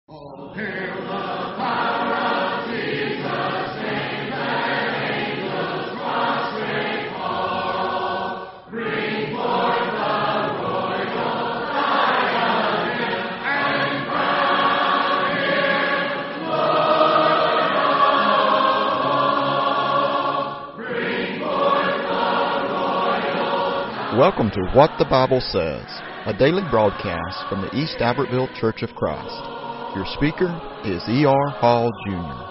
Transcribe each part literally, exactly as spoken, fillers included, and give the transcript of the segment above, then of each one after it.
Oh, hail the power of Jesus' name, let angels prostrate fall. Bring forth the royal diadem and crown him Lord of all. Bring forth the royal diadem. Welcome to What the Bible Says, a daily broadcast from the East Albertville Church of Christ. Your speaker is E R Hall, Junior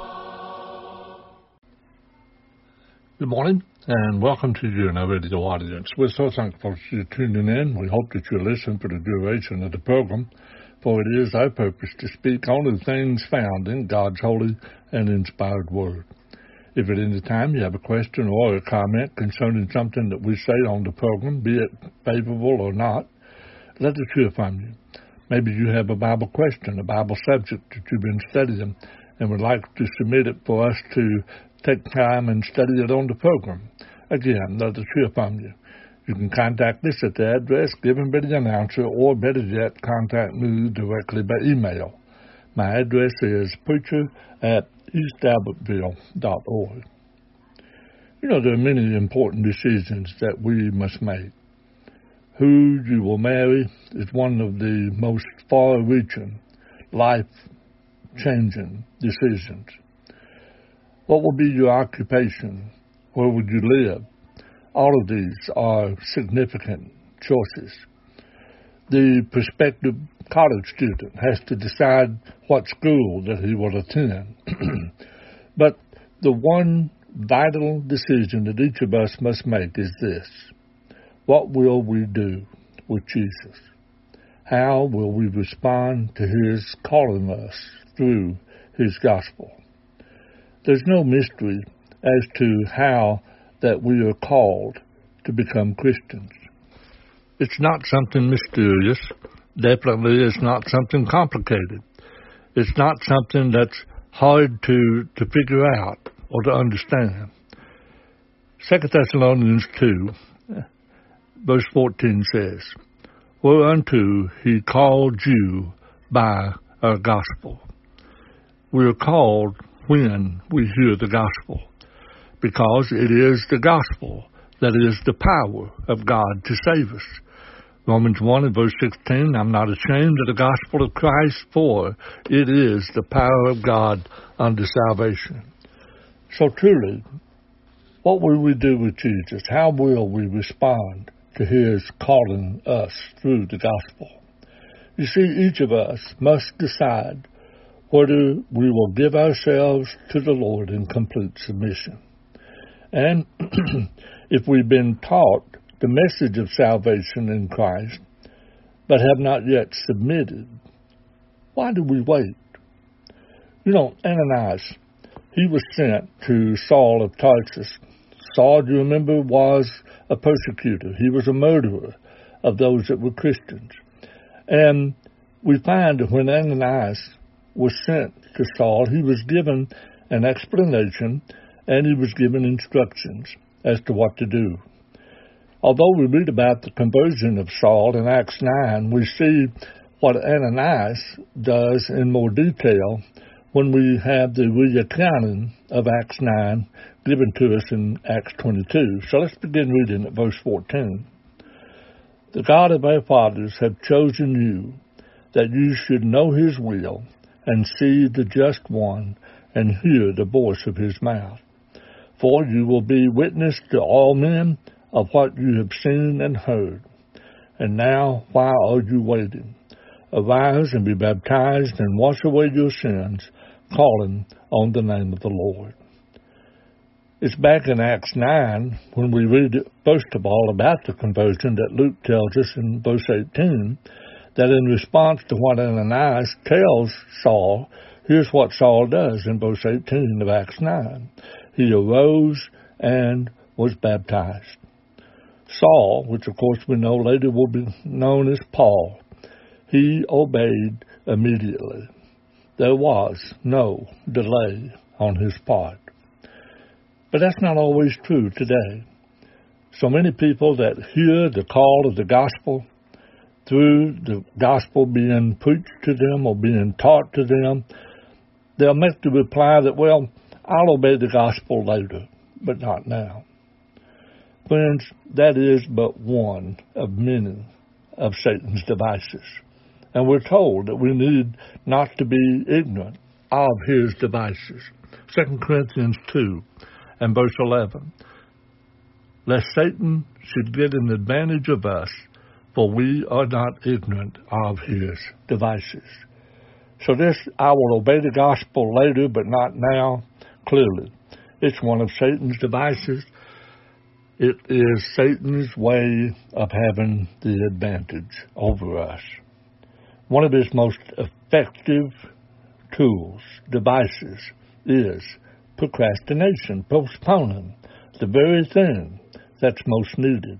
Good morning, and welcome to you and our radio audience. We're so thankful that you're tuning in. We hope that you listen for the duration of the program, for it is our purpose to speak only things found in God's holy and inspired Word. If at any time you have a question or a comment concerning something that we say on the program, be it favorable or not, let us hear from you. Maybe you have a Bible question, a Bible subject that you've been studying, and would like to submit it for us to take time and study it on the program. Again, let us hear from you. You can contact us at the address given by the announcer, or better yet, contact me directly by email. My address is preacher at east albertville dot org. You know, there are many important decisions that we must make. Who you will marry is one of the most far-reaching, life-changing decisions. What will be your occupation? Where would you live? All of these are significant choices. The prospective college student has to decide what school that he will attend. But the one vital decision that each of us must make is this. What will we do with Jesus? How will we respond to His calling us through His gospel? There's no mystery as to how that we are called to become Christians. It's not something mysterious. Definitely it's not something complicated. It's not something that's hard to, to figure out or to understand. Second Thessalonians two, verse fourteen says, whereunto he called you by our gospel. We are called when we hear the gospel, because it is the gospel that is the power of God to save us. Romans one and verse sixteen, I'm not ashamed of the gospel of Christ, for it is the power of God unto salvation. So truly, what will we do with Jesus? How will we respond to His calling us through the gospel? You see, each of us must decide whether we will give ourselves to the Lord in complete submission. And if we've been taught the message of salvation in Christ, but have not yet submitted, why do we wait? You know, Ananias, he was sent to Saul of Tarsus. Saul, do you remember, was a persecutor. He was a murderer of those that were Christians. And we find that when Ananias was sent to Saul, he was given an explanation and he was given instructions as to what to do. Although we read about the conversion of Saul in Acts nine, we see what Ananias does in more detail when we have the recounting of Acts nine given to us in Acts twenty-two. So let's begin reading at verse fourteen. The God of our fathers have chosen you, that you should know His will, and see the just one, and hear the voice of His mouth. For you will be witness to all men of what you have seen and heard. And now, why are you waiting? Arise and be baptized, and wash away your sins, calling on the name of the Lord. It's back in Acts nine when we read, first of all, about the conversion that Luke tells us in verse eighteen, that in response to what Ananias tells Saul, here's what Saul does in verse eighteen of Acts nine. He arose and was baptized. Saul, which of course we know later will be known as Paul, he obeyed immediately. There was no delay on his part. But that's not always true today. So many people that hear the call of the gospel, through the gospel being preached to them or being taught to them, they'll make the reply that, well, I'll obey the gospel later, but not now. Friends, that is but one of many of Satan's devices. And we're told that we need not to be ignorant of his devices. Second Corinthians two and verse eleven. Lest Satan should get an advantage of us, for we are not ignorant of his devices. So this, I will obey the gospel later, but not now, clearly. It's one of Satan's devices. It is Satan's way of having the advantage over us. One of his most effective tools, devices, is procrastination, postponing the very thing that's most needed.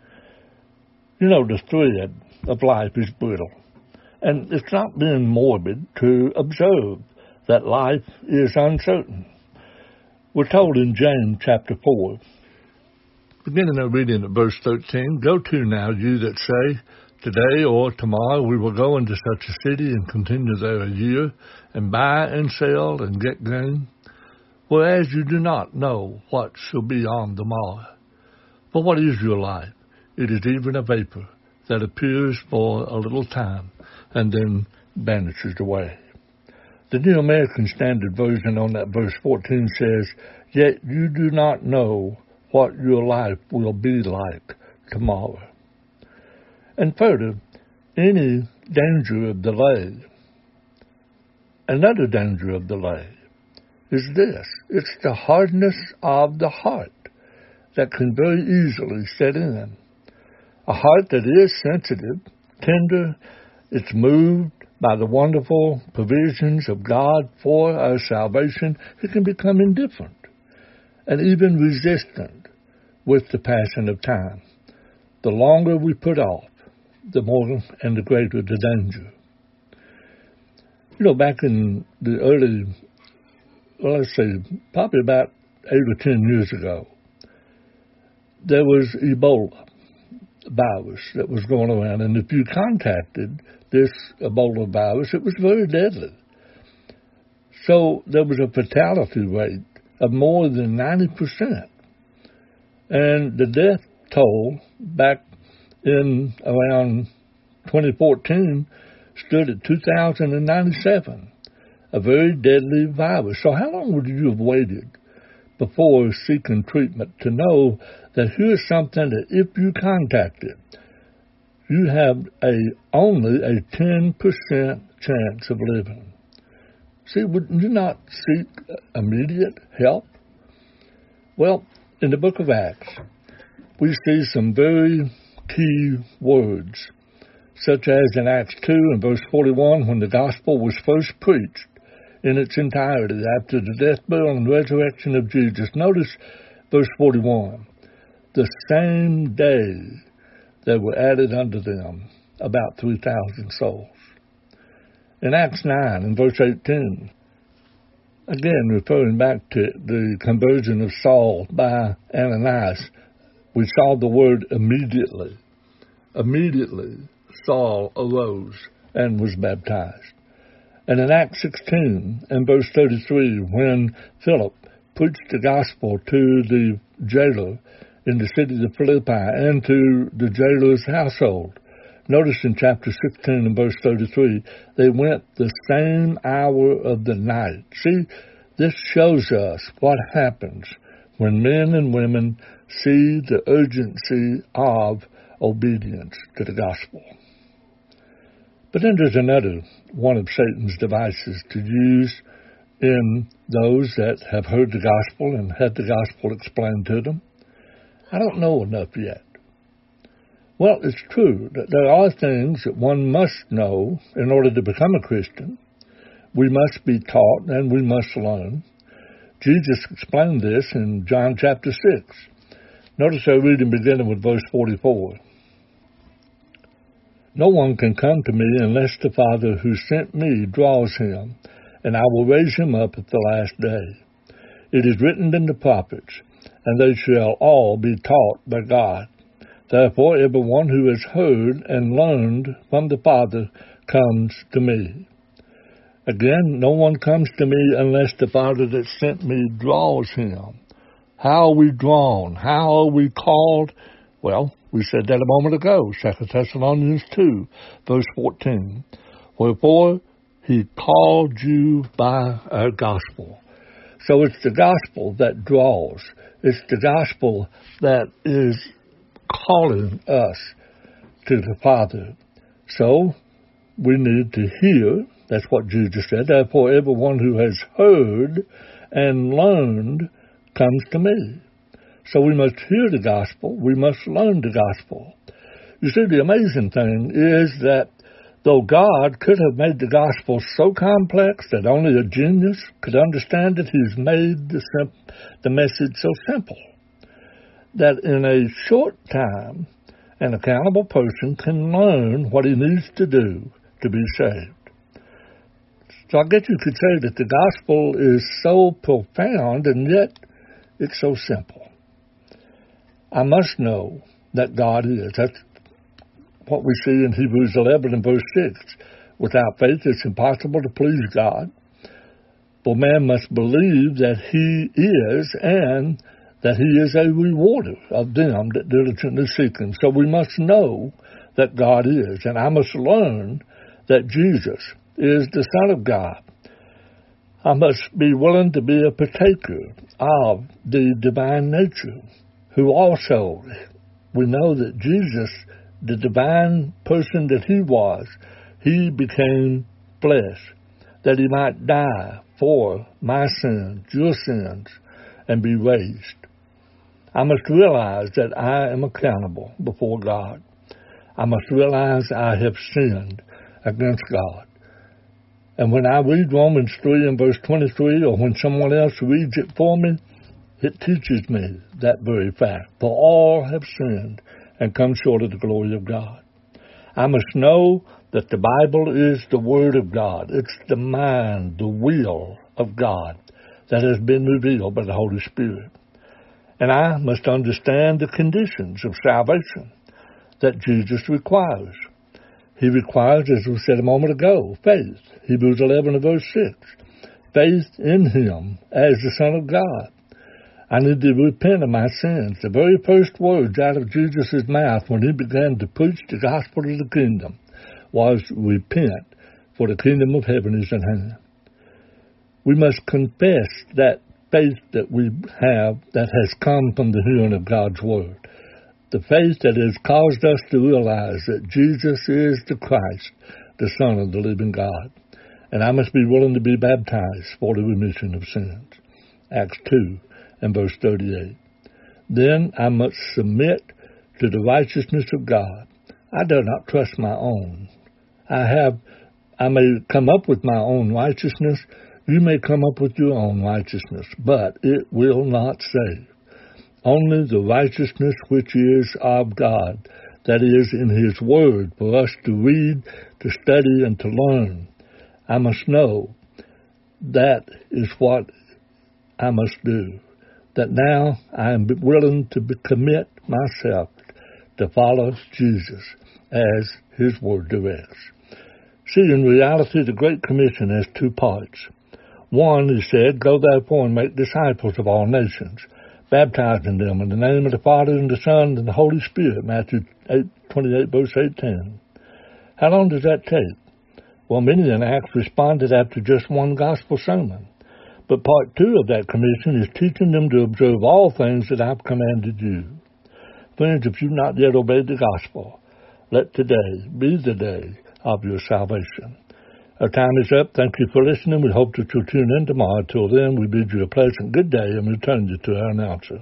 You know, the thread of life is brittle, and it's not being morbid to observe that life is uncertain. We're told in James chapter four, beginning of reading at verse thirteen, Go to now, you that say, Today or tomorrow we will go into such a city and continue there a year, and buy and sell and get gain, whereas you do not know what shall be on the morrow. For what is your life? It is even a vapor that appears for a little time and then vanishes away. The New American Standard Version on that verse fourteen says, Yet you do not know what your life will be like tomorrow. And further, any danger of delay, another danger of delay, is this. It's the hardness of the heart that can very easily set in. A heart that is sensitive, tender, it's moved by the wonderful provisions of God for our salvation, it can become indifferent and even resistant with the passing of time. The longer we put off, the more and the greater the danger. You know, back in the early, well, let's say, probably about eight or ten years ago, there was Ebola virus that was going around, and if you contacted this Ebola virus, it was very deadly. So there was a fatality rate of more than ninety percent. And the death toll back in around twenty fourteen stood at two thousand ninety-seven, a very deadly virus. So how long would you have waited before seeking treatment to know that here's something that if you contact it, you have a only a ten percent chance of living? See, would you not seek immediate help? Well, in the book of Acts, we see some very key words, such as in Acts two and verse forty-one, when the gospel was first preached in its entirety after the death, burial, and resurrection of Jesus. Notice verse forty-one. The same day there were added unto them about three thousand souls. In Acts nine and verse eighteen, again referring back to the conversion of Saul by Ananias, we saw the word immediately. Immediately Saul arose and was baptized. And in Acts sixteen and verse thirty-three, when Philip preached the gospel to the jailer in the city of Philippi and to the jailer's household, notice in chapter sixteen and verse thirty-three, they went the same hour of the night. See, this shows us what happens when men and women see the urgency of obedience to the gospel. But then there's another one of Satan's devices to use in those that have heard the gospel and had the gospel explained to them. I don't know enough yet. Well, it's true that there are things that one must know in order to become a Christian. We must be taught and we must learn. Jesus explained this in John chapter six. Notice our reading beginning with verse forty-four. No one can come to me unless the Father who sent me draws him, and I will raise him up at the last day. It is written in the prophets, and they shall all be taught by God. Therefore, everyone who has heard and learned from the Father comes to me. Again, no one comes to me unless the Father that sent me draws him. How are we drawn? How are we called? Well, we said that a moment ago, Second Thessalonians two, verse fourteen. Wherefore, he called you by our gospel. So it's the gospel that draws. It's the gospel that is calling us to the Father. So we need to hear. That's what Jesus said. Therefore, everyone who has heard and learned comes to me. So we must hear the gospel. We must learn the gospel. You see, the amazing thing is that though God could have made the gospel so complex that only a genius could understand it, he's made the, sim- the message so simple that in a short time, an accountable person can learn what he needs to do to be saved. So I guess you could say that the gospel is so profound and yet it's so simple. I must know that God is. That's what we see in Hebrews eleven and verse six. Without faith, it's impossible to please God. For man must believe that he is and that he is a rewarder of them that diligently seek him. So we must know that God is. And I must learn that Jesus is the Son of God. I must be willing to be a partaker of the divine nature, who also, we know that Jesus, the divine person that he was, he became flesh, that he might die for my sins, your sins, and be raised. I must realize that I am accountable before God. I must realize I have sinned against God. And when I read Romans three and verse twenty-three, or when someone else reads it for me, it teaches me that very fact. For all have sinned and come short of the glory of God. I must know that the Bible is the Word of God. It's the mind, the will of God that has been revealed by the Holy Spirit. And I must understand the conditions of salvation that Jesus requires. He requires, as we said a moment ago, faith. Hebrews eleven and verse six. Faith in him as the Son of God. I need to repent of my sins. The very first words out of Jesus' mouth when he began to preach the gospel of the kingdom was, repent, for the kingdom of heaven is at hand. We must confess that faith that we have that has come from the hearing of God's word. The faith that has caused us to realize that Jesus is the Christ, the Son of the living God. And I must be willing to be baptized for the remission of sins. Acts two and verse thirty-eight. Then I must submit to the righteousness of God. I dare not trust my own. I have, I may come up with my own righteousness. You may come up with your own righteousness, but it will not save. Only the righteousness which is of God, that is in his word, for us to read, to study, and to learn. I must know that is what I must do. That now I am willing to be, commit myself to follow Jesus as his word directs. See, in reality, the Great Commission has two parts. One is said, go therefore and make disciples of all nations, baptizing them in the name of the Father and the Son and the Holy Spirit, Matthew eight twenty-eight, verse eighteen. How long does that take? Well, many in Acts responded after just one gospel sermon. But part two of that commission is teaching them to observe all things that I've commanded you. Friends, if you've not yet obeyed the gospel, let today be the day of your salvation. Our time is up. Thank you for listening. We hope that you'll tune in tomorrow. Till then, we bid you a pleasant good day and return you to our announcer.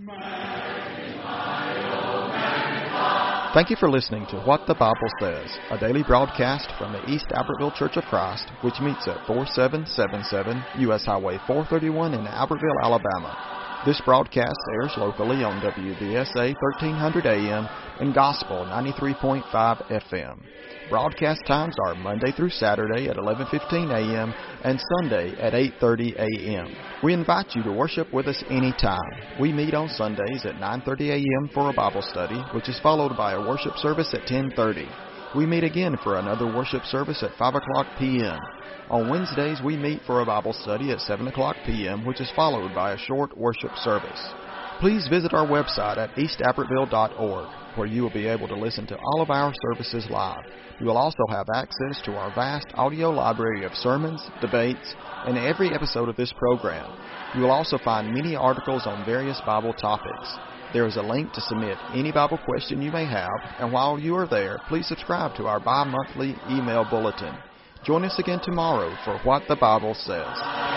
Thank you for listening to What the Bible Says, a daily broadcast from the East Albertville Church of Christ, which meets at forty-seven seventy-seven U S Highway four thirty-one in Albertville, Alabama. This broadcast airs locally on W B S A thirteen hundred A M and Gospel ninety-three point five F M. Broadcast times are Monday through Saturday at eleven fifteen A M and Sunday at eight thirty A M. We invite you to worship with us anytime. We meet on Sundays at nine thirty A M for a Bible study, which is followed by a worship service at ten thirty. We meet again for another worship service at five o'clock P M On Wednesdays, we meet for a Bible study at seven o'clock P M, which is followed by a short worship service. Please visit our website at east abbottville dot org, where you will be able to listen to all of our services live. You will also have access to our vast audio library of sermons, debates, and every episode of this program. You will also find many articles on various Bible topics. There is a link to submit any Bible question you may have, and while you are there, please subscribe to our bi-monthly email bulletin. Join us again tomorrow for What the Bible Says.